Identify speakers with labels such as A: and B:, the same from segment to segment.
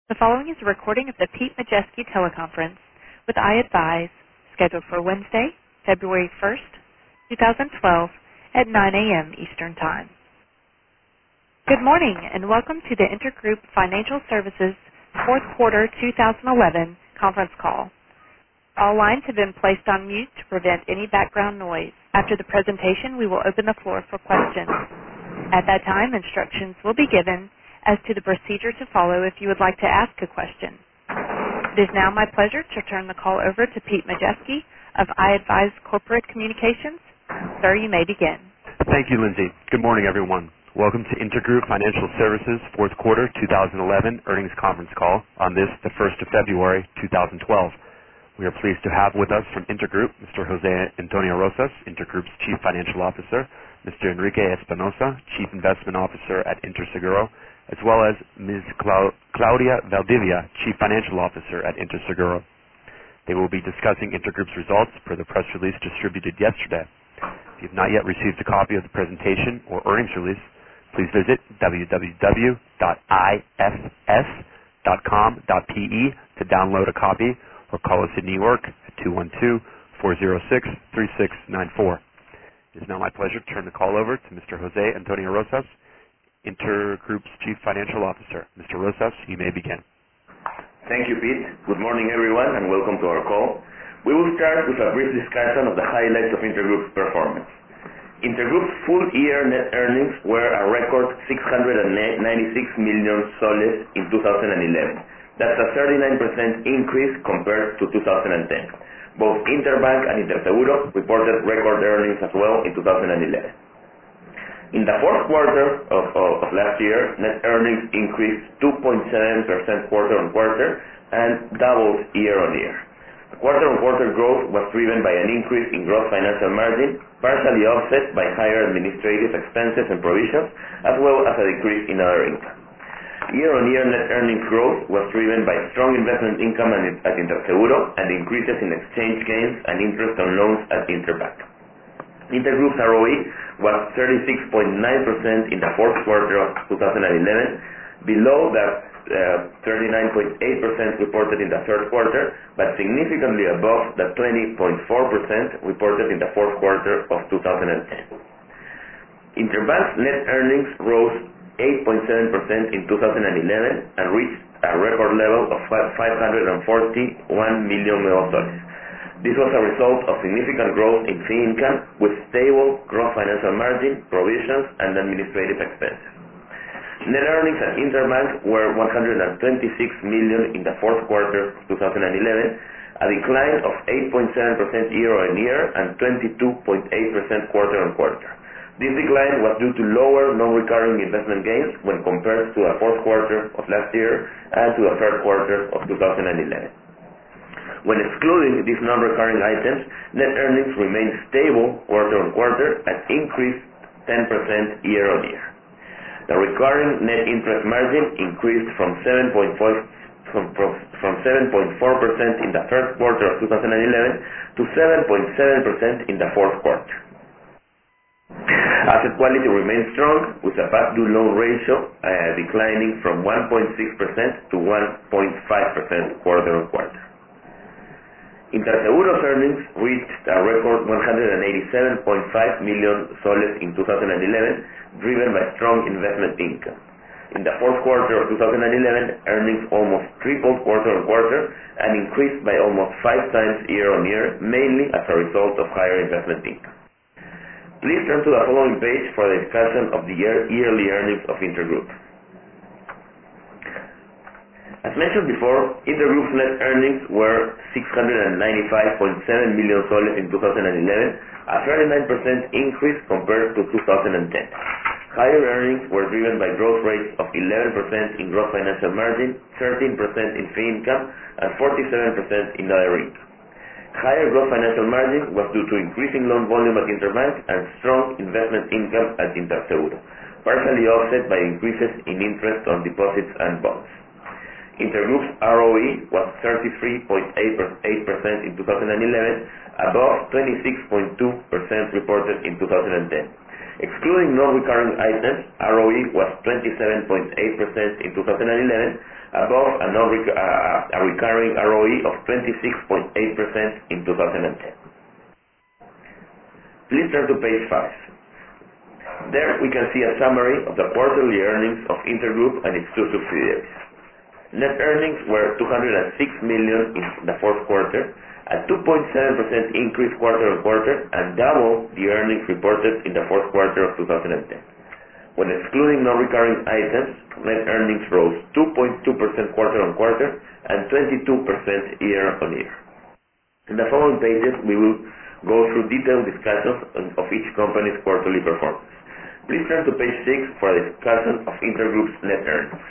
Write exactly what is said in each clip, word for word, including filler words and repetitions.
A: The following is a recording of the Pete Majeski teleconference with iAdvise, scheduled for Wednesday, February first, twenty twelve at nine a.m. Eastern Time. Good morning and welcome to the Intergroup Financial Services fourth quarter twenty eleven conference call. All lines have been placed on mute to prevent any background noise. After the presentation, we will open the floor for questions. At that time, instructions will be given as to the procedure to follow if you would like to ask a question. It is now my pleasure to turn the call over to Pete Majeski of iAdvise Corporate Communications. Sir, you may begin.
B: Thank you, Lindsay. Good morning, everyone. Welcome to Intergroup Financial Services fourth quarter twenty eleven earnings conference call on this, the first of February twenty twelve. We are pleased to have with us from Intergroup Mister Jose Antonio Rosas, Intergroup's Chief Financial Officer, Mister Enrique Espinosa, Chief Investment Officer at Interseguro, as well as Miz Clau- Claudia Valdivia, Chief Financial Officer at Interseguro. They will be discussing Intergroup's results per the press release distributed yesterday. If you have not yet received a copy of the presentation or earnings release, please visit w w w dot i f s dot com dot p e to download a copy or call us in New York at two one two, four zero six, three six nine four. It is now my pleasure to turn the call over to Mister Jose Antonio Rosas, Intergroup's Chief Financial Officer. Mister Rosas, you may begin.
C: Thank you, Pete. Good morning, everyone, and welcome to our call. We will start with a brief discussion of the highlights of Intergroup's performance. Intergroup's full-year net earnings were a record six hundred ninety-six million soles in two thousand eleven. That's a thirty-nine percent increase compared to two thousand ten. Both Interbank and Interseguro reported record earnings as well in two thousand eleven. In the fourth quarter of, of, of last year, net earnings increased two point seven percent quarter-on-quarter and doubled year-on-year. The quarter-on-quarter growth was driven by an increase in gross financial margin, partially offset by higher administrative expenses and provisions, as well as a decrease in other income. Year-on-year net earnings growth was driven by strong investment income at Interseguro and increases in exchange gains and interest on loans at Interbank. Intergroup's R O E was thirty-six point nine percent in the fourth quarter of two thousand eleven, below the uh, thirty-nine point eight percent reported in the third quarter, but significantly above the twenty point four percent reported in the fourth quarter of two thousand ten. Interbank's net earnings rose eight point seven percent in two thousand eleven and reached a record level of five hundred forty-one million soles. This was a result of significant growth in fee income with stable gross financial margin, provisions, and administrative expenses. Net earnings at Interbank were one hundred twenty-six million in the fourth quarter of two thousand eleven, a decline of eight point seven percent year-on-year and twenty-two point eight percent quarter-on-quarter. This decline was due to lower non-recurring investment gains when compared to the fourth quarter of last year and to the third quarter of two thousand eleven. When excluding these non-recurring items, net earnings remained stable quarter-on-quarter and increased ten percent year-on-year. The recurring net interest margin increased from seven point four percent in the third quarter of two thousand eleven to seven point seven percent in the fourth quarter. Asset quality remains strong, with a past due loan ratio uh, declining from one point six percent to one point five percent quarter-on-quarter. Interseguro's earnings reached a record one hundred eighty-seven point five million soles in two thousand eleven, driven by strong investment income. In the fourth quarter of two thousand eleven, earnings almost tripled quarter-on-quarter and increased by almost five times year-on-year, mainly as a result of higher investment income. Please turn to the following page for the discussion of the year, yearly earnings of Intergroup. As mentioned before, Intergroup's net earnings were six hundred ninety-five point seven million soles in two thousand eleven, a thirty-nine percent increase compared to two thousand ten. Higher earnings were driven by growth rates of eleven percent in gross financial margin, thirteen percent in fee income, and forty-seven percent in other income. Higher gross financial margin was due to increasing loan volume at Interbank and strong investment income at Interseguro, partially offset by increases in interest on deposits and bonds. Intergroup's R O E was thirty-three point eight percent in two thousand eleven, above twenty-six point two percent reported in two thousand ten. Excluding non-recurring items, R O E was twenty-seven point eight percent in two thousand eleven, above a, non-rec- uh, a recurring R O E of twenty-six point eight percent in two thousand ten. Please turn to page five. There we can see a summary of the quarterly earnings of Intergroup and its two subsidiaries. Net earnings were two hundred six million dollars in the fourth quarter, a two point seven percent increase quarter-on-quarter, and double the earnings reported in the fourth quarter of two thousand ten. When excluding non-recurring items, net earnings rose two point two percent quarter-on-quarter and twenty-two percent year-on-year. In the following pages, we will go through detailed discussions of each company's quarterly performance. Please turn to page six for a discussion of Intergroup's net earnings.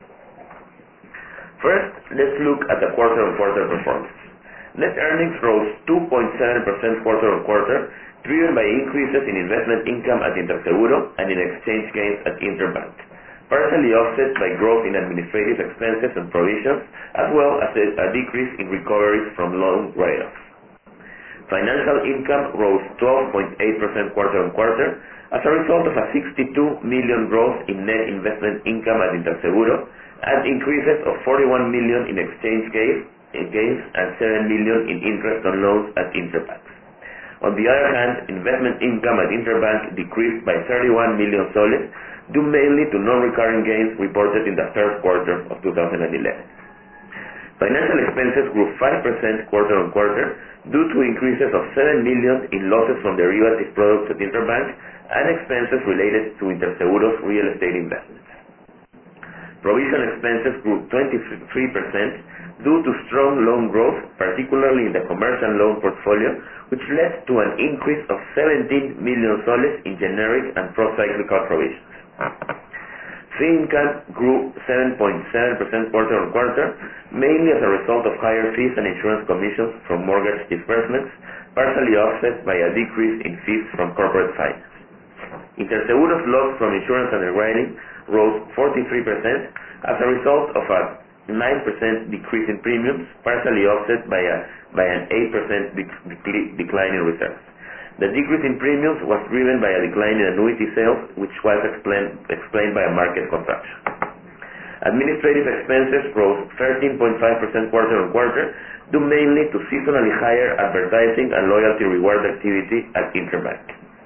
C: First, let's look at the quarter-on-quarter performance. Net earnings rose two point seven percent quarter-on-quarter, driven by increases in investment income at Interseguro and in exchange gains at Interbank, partially offset by growth in administrative expenses and provisions, as well as a, a decrease in recoveries from loan write-offs. Financial income rose twelve point eight percent quarter-on-quarter as a result of a sixty-two million growth in net investment income at Interseguro and increases of forty-one million in exchange gains, gains and seven million in interest on loans at Interbank. On the other hand, investment income at Interbank decreased by thirty-one million soles, due mainly to non-recurring gains reported in the third quarter of two thousand eleven. Financial expenses grew five percent quarter-on-quarter due to increases of seven million in losses from derivative products at Interbank and expenses related to Interseguro's real estate investments. Provision expenses grew twenty-three percent due to strong loan growth, particularly in the commercial loan portfolio, which led to an increase of seventeen million soles in generic and pro-cyclical provisions. Fee income grew seven point seven percent quarter-on-quarter, mainly as a result of higher fees and insurance commissions from mortgage disbursements, partially offset by a decrease in fees from corporate finance. Interseguro's loss from insurance underwriting rose forty-three percent as a result of a nine percent decrease in premiums, partially offset by, a, by an eight percent dec- dec- decline in reserves. The decrease in premiums was driven by a decline in annuity sales, which was explained, explained by a market contraction. Administrative expenses rose thirteen point five percent quarter-on-quarter, due mainly to seasonally higher advertising and loyalty reward activity at Interbank.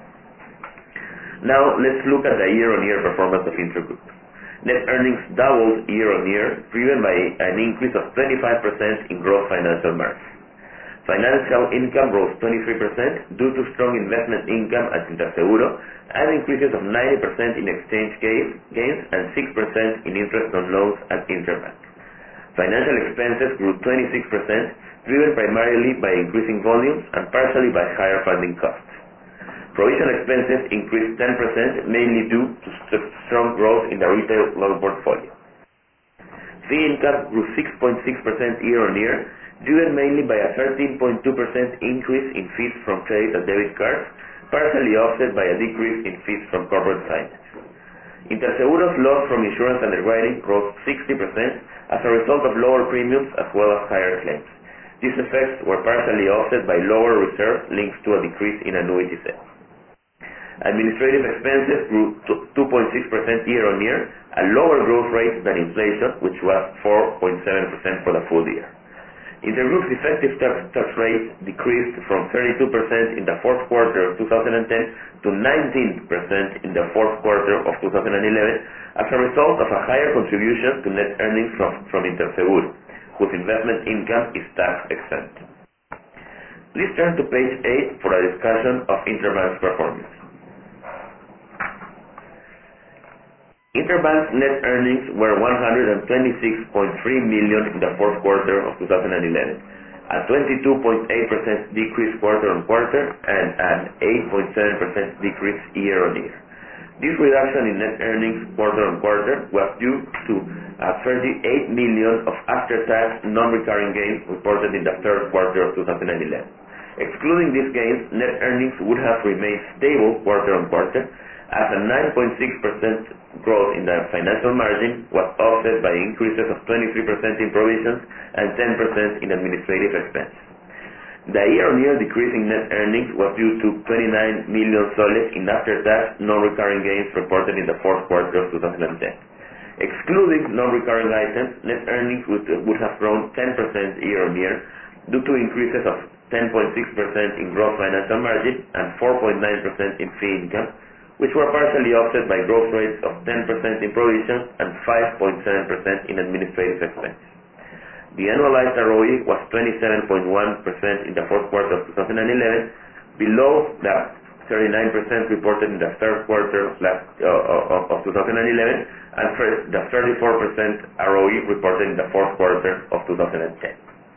C: Now, let's look at the year-on-year performance of Intergroup. Net earnings doubled year-on-year, driven by an increase of twenty-five percent in gross financial margin. Financial income rose twenty-three percent due to strong investment income at Interseguro and increases of ninety percent in exchange gains and six percent in interest on loans at Interbank. Financial expenses grew twenty-six percent, driven primarily by increasing volumes and partially by higher funding costs. Provision expenses increased ten percent, mainly due to st- strong growth in the retail loan portfolio. Fee income grew six point six percent year-on-year, driven mainly by a thirteen point two percent increase in fees from credit and debit cards, partially offset by a decrease in fees from corporate finance. Interseguro's loss from insurance underwriting rose sixty percent as a result of lower premiums as well as higher claims. These effects were partially offset by lower reserves linked to a decrease in annuity sales. Administrative expenses grew two point six percent year-on-year, a lower growth rate than inflation, which was four point seven percent for the full year. Intergroup's effective tax, tax rate decreased from thirty-two percent in the fourth quarter of two thousand ten to nineteen percent in the fourth quarter of two thousand eleven as a result of a higher contribution to net earnings from, from Interseguro, whose investment income is tax exempt. Please turn to page eight for a discussion of Interbank's performance. Interbank's net earnings were one hundred twenty-six point three million dollars in the fourth quarter of two thousand eleven, a twenty-two point eight percent decrease quarter-on-quarter and an eight point seven percent decrease year-on-year. This reduction in net earnings quarter-on-quarter was due to a thirty-eight million dollars of after-tax non-recurring gains reported in the third quarter of two thousand eleven. Excluding these gains, net earnings would have remained stable quarter-on-quarter, as a nine point six percent growth in the financial margin was offset by increases of twenty-three percent in provisions and ten percent in administrative expenses. The year-on-year decrease in net earnings was due to twenty-nine million soles in after-tax non-recurring gains reported in the fourth quarter of two thousand ten. Excluding non-recurring items, net earnings would, would have grown ten percent year-on-year due to increases of ten point six percent in gross financial margin and four point nine percent in fee income, which were partially offset by growth rates of ten percent in provisions and five point seven percent in administrative expenses. The annualized R O E was twenty-seven point one percent in the fourth quarter of two thousand eleven, below the thirty-nine percent reported in the third quarter of, last, uh, of, of two thousand eleven, and first, the thirty-four percent R O E reported in the fourth quarter of two thousand ten.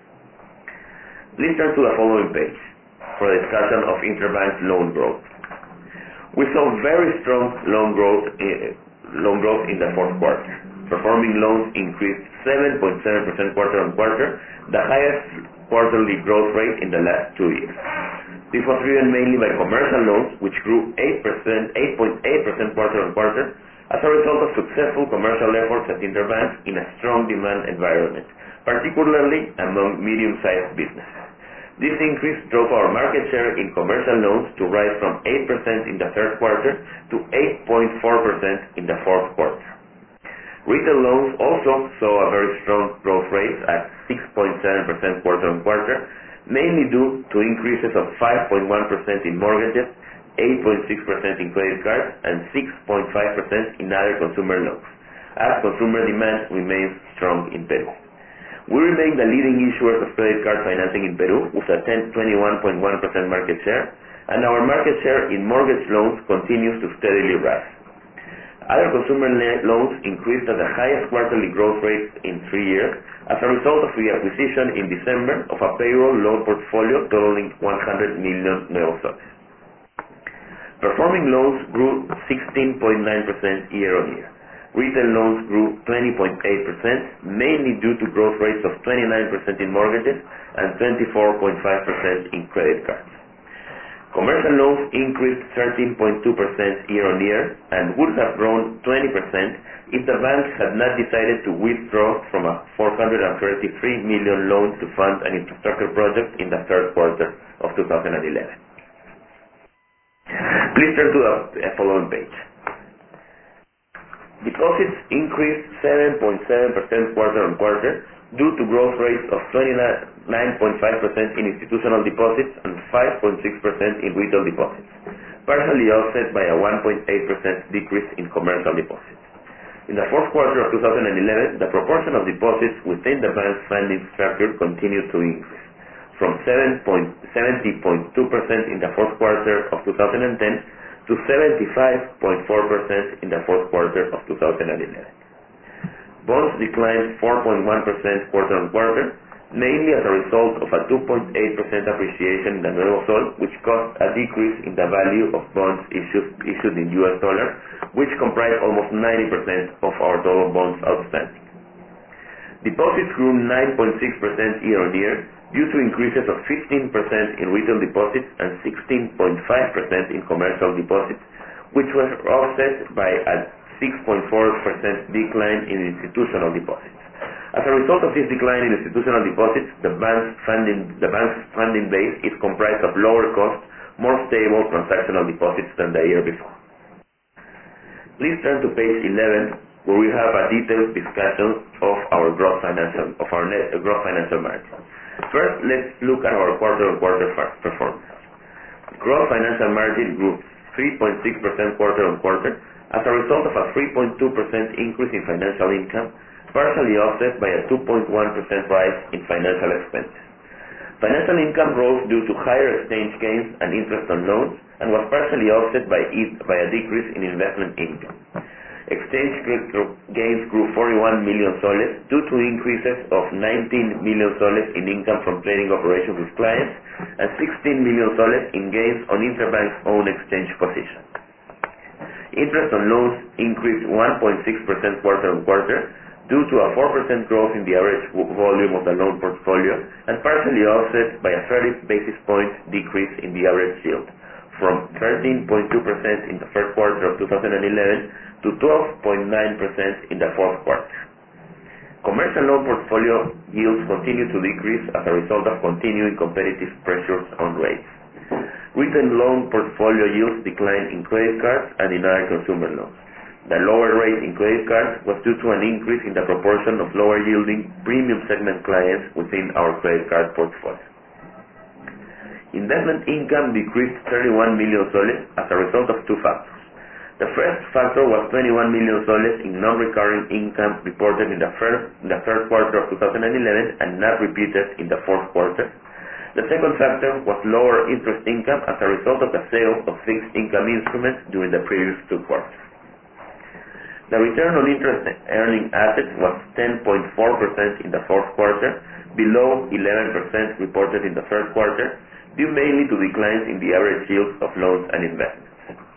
C: Please turn to the following page for a discussion of Interbank loan growth. We saw very strong loan growth, uh, loan growth in the fourth quarter. Performing loans increased seven point seven percent quarter-on-quarter, the highest quarterly growth rate in the last two years. This was driven mainly by commercial loans, which grew eight percent, eight point eight percent quarter-on-quarter, as a result of successful commercial efforts at Interbank in a strong demand environment, particularly among medium-sized businesses. This increase drove our market share in commercial loans to rise from eight percent in the third quarter to eight point four percent in the fourth quarter. Retail loans also saw a very strong growth rate at six point seven percent quarter-on-quarter, mainly due to increases of five point one percent in mortgages, eight point six percent in credit cards, and six point five percent in other consumer loans, as consumer demand remains strong in Peru. We remain the leading issuers of credit card financing in Peru with a twenty-one point one percent market share, and our market share in mortgage loans continues to steadily rise. Other consumer loans increased at the highest quarterly growth rate in three years as a result of the acquisition in December of a payroll loan portfolio totaling one hundred million nuevos soles. Performing loans grew sixteen point nine percent year-on-year. Retail loans grew twenty point eight percent, mainly due to growth rates of twenty-nine percent in mortgages and twenty-four point five percent in credit cards. Commercial loans increased thirteen point two percent year-on-year and would have grown twenty percent if the bank had not decided to withdraw from a four hundred thirty-three million loan to fund an infrastructure project in the third quarter of two thousand eleven. Please turn to the following page. Deposits increased seven point seven percent quarter-on-quarter due to growth rates of twenty-nine point five percent in institutional deposits and five point six percent in retail deposits, partially offset by a one point eight percent decrease in commercial deposits. In the fourth quarter of two thousand eleven, the proportion of deposits within the bank's funding structure continued to increase, from seventy point two percent in the fourth quarter of two thousand ten to seventy-five point four percent in the fourth quarter of two thousand eleven. Bonds declined four point one percent quarter-on-quarter, mainly as a result of a two point eight percent appreciation in the Nuevo Sol, which caused a decrease in the value of bonds issued, issued in U S dollars, which comprise almost ninety percent of our total bonds outstanding. Deposits grew nine point six percent year-on-year due to increases of fifteen percent in retail deposits and sixteen point five percent in commercial deposits, which was offset by a six point four percent decline in institutional deposits. As a result of this decline in institutional deposits, the bank's funding, the bank's funding base is comprised of lower cost, more stable transactional deposits than the year before. Please turn to page eleven, where we have a detailed discussion of our gross financial, of our net uh, gross financial margin. First, let's look at our quarter-on-quarter performance. Gross financial margin grew three point six percent quarter-on-quarter as a result of a three point two percent increase in financial income, partially offset by a two point one percent rise in financial expenses. Financial income rose due to higher exchange gains and interest on loans and was partially offset by, by a decrease in investment income. Exchange gains grew forty-one million soles due to increases of nineteen million soles in income from trading operations with clients and sixteen million soles in gains on Interbank's own exchange position. Interest on loans increased one point six percent quarter-on-quarter due to a four percent growth in the average volume of the loan portfolio and partially offset by a thirty basis point decrease in the average yield, from thirteen point two percent in the first quarter of two thousand eleven to twelve point nine percent in the fourth quarter. Commercial loan portfolio yields continue to decrease as a result of continuing competitive pressures on rates. Retail loan portfolio yields declined in credit cards and in other consumer loans. The lower rate in credit cards was due to an increase in the proportion of lower yielding premium segment clients within our credit card portfolio. Investment income decreased thirty-one million soles as a result of two factors. The first factor was twenty-one million soles in non-recurring income reported in the first in the third quarter of two thousand eleven and not repeated in the fourth quarter. The second factor was lower interest income as a result of the sale of fixed income instruments during the previous two quarters. The return on interest earning assets was ten point four percent in the fourth quarter, below eleven percent reported in the third quarter, due mainly to declines in the average yields of loans and investments.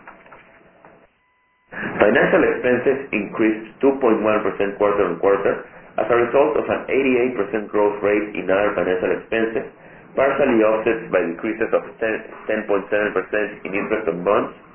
C: Financial expenses increased two point one percent quarter-on-quarter as a result of an eighty-eight percent growth rate in other financial expenses, partially offset by decreases of ten point seven percent in interest on bonds